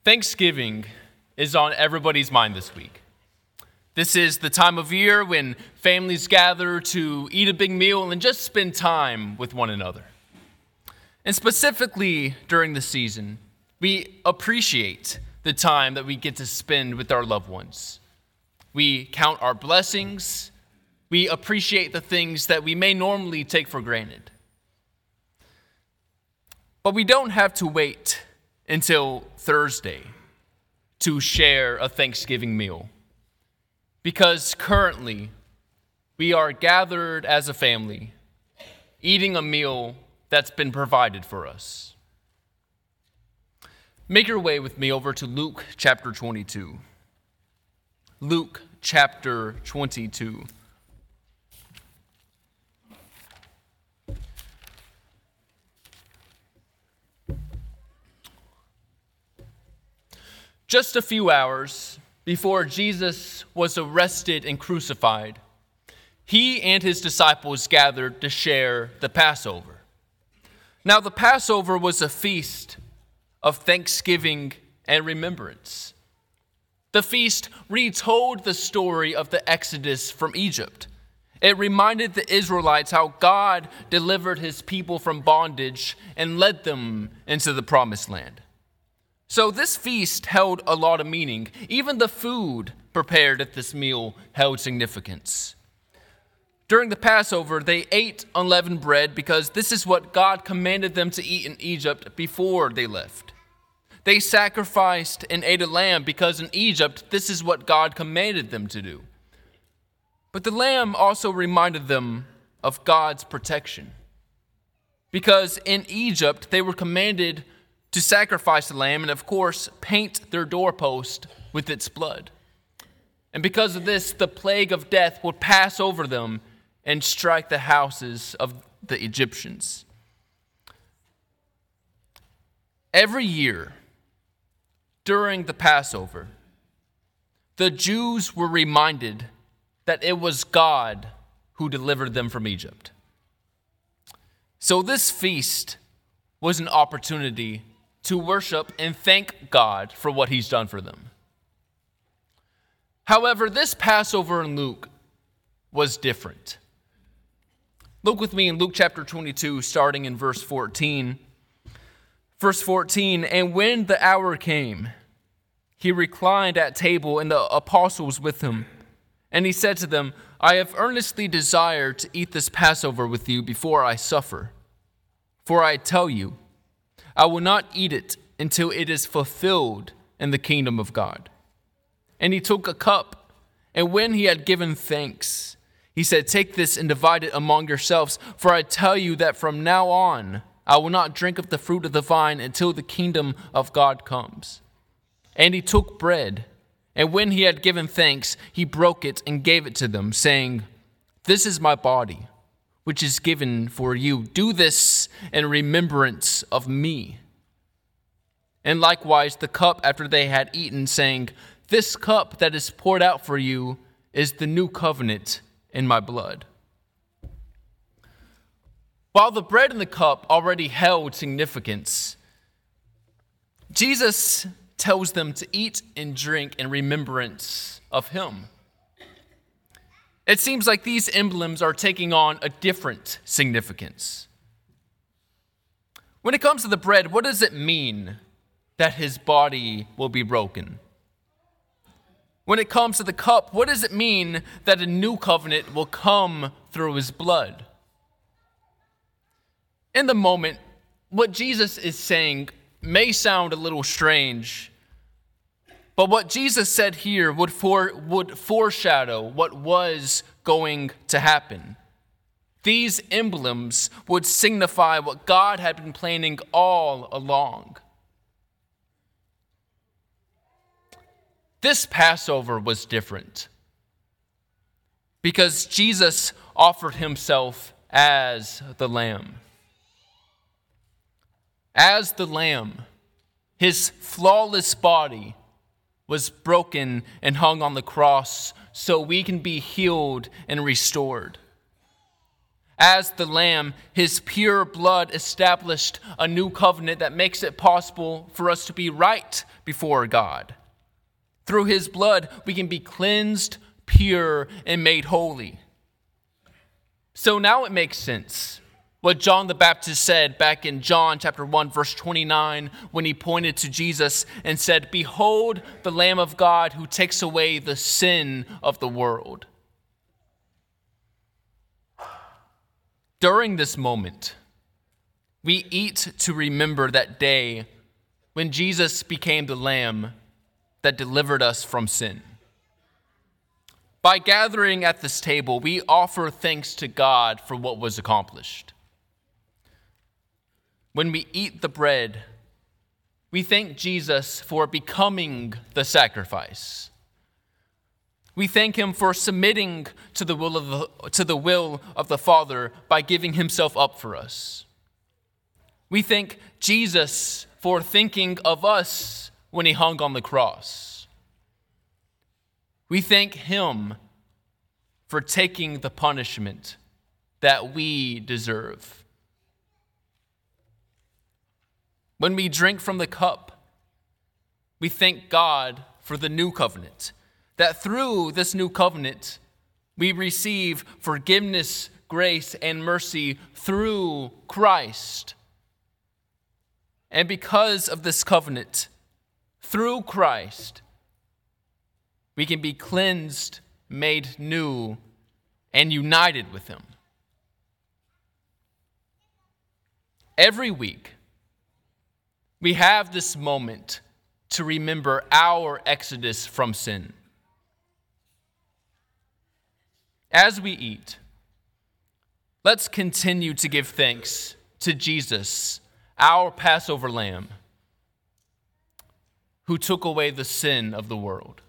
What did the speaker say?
Thanksgiving is on everybody's mind this week. This is the time of year when families gather to eat a big meal and just spend time with one another. And specifically during the season, we appreciate the time that we get to spend with our loved ones. We count our blessings. We appreciate the things that we may normally take for granted. But we don't have to wait until Thursday to share a Thanksgiving meal, because currently we are gathered as a family eating a meal that's been provided for us. Make your way with me over to Luke chapter 22. Luke chapter 22. Just a few hours before Jesus was arrested and crucified, he and his disciples gathered to share the Passover. Now, the Passover was a feast of thanksgiving and remembrance. The feast retold the story of the Exodus from Egypt. It reminded the Israelites how God delivered his people from bondage and led them into the promised land. So this feast held a lot of meaning. Even the food prepared at this meal held significance. During the Passover, they ate unleavened bread because this is what God commanded them to eat in Egypt before they left. They sacrificed and ate a lamb because in Egypt, this is what God commanded them to do. But the lamb also reminded them of God's protection, because in Egypt, they were commanded to sacrifice the lamb and, of course, paint their doorpost with its blood. And because of this, the plague of death would pass over them and strike the houses of the Egyptians. Every year during the Passover, the Jews were reminded that it was God who delivered them from Egypt. So this feast was an opportunity to worship and thank God for what he's done for them. However, this Passover in Luke was different. Look with me in Luke chapter 22, starting in verse 14. Verse 14, and when the hour came, he reclined at table and the apostles with him. And he said to them, I have earnestly desired to eat this Passover with you before I suffer. For I tell you, I will not eat it until it is fulfilled in the kingdom of God. And he took a cup, and when he had given thanks, he said, take this and divide it among yourselves, for I tell you that from now on I will not drink of the fruit of the vine until the kingdom of God comes. And he took bread, and when he had given thanks, he broke it and gave it to them, saying, this is my body, which is given for you. Do this in remembrance of me. And likewise the cup after they had eaten, saying, this cup that is poured out for you is the new covenant in my blood. While the bread and the cup already held significance, Jesus tells them to eat and drink in remembrance of him. It seems like these emblems are taking on a different significance. When it comes to the bread, what does it mean that his body will be broken? When it comes to the cup, what does it mean that a new covenant will come through his blood? In the moment, what Jesus is saying may sound a little strange, but what Jesus said here would foreshadow what was going to happen. These emblems would signify what God had been planning all along. This Passover was different because Jesus offered himself as the Lamb. As the Lamb, his flawless body was broken and hung on the cross so we can be healed and restored. As the Lamb, his pure blood established a new covenant that makes it possible for us to be right before God. Through his blood, we can be cleansed, pure, and made holy. So now it makes sense what John the Baptist said back in John chapter 1, verse 29, when he pointed to Jesus and said, "Behold the Lamb of God who takes away the sin of the world." During this moment, we eat to remember that day when Jesus became the Lamb that delivered us from sin. By gathering at this table, we offer thanks to God for what was accomplished. When we eat the bread, we thank Jesus for becoming the sacrifice. We thank him for submitting to the will of the Father by giving himself up for us. We thank Jesus for thinking of us when he hung on the cross. We thank him for taking the punishment that we deserve. When we drink from the cup, we thank God for the new covenant, that through this new covenant, we receive forgiveness, grace, and mercy through Christ. And because of this covenant, through Christ, we can be cleansed, made new, and united with him. Every week, we have this moment to remember our exodus from sin. As we eat, let's continue to give thanks to Jesus, our Passover Lamb, who took away the sin of the world.